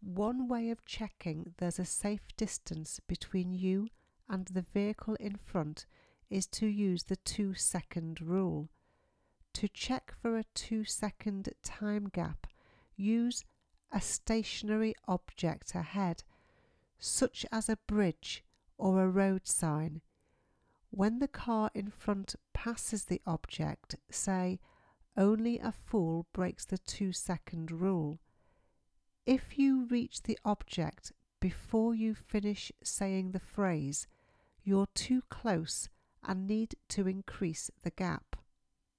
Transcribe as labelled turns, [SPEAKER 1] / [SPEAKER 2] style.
[SPEAKER 1] One way of checking there's a safe distance between you and the vehicle in front is to use the 2-second rule. To check for a 2-second time gap, use a stationary object ahead, such as a bridge or a road sign. When the car in front passes the object, say, "Only a fool breaks the 2-second rule." If you reach the object before you finish saying the phrase, you're too close and need to increase the gap.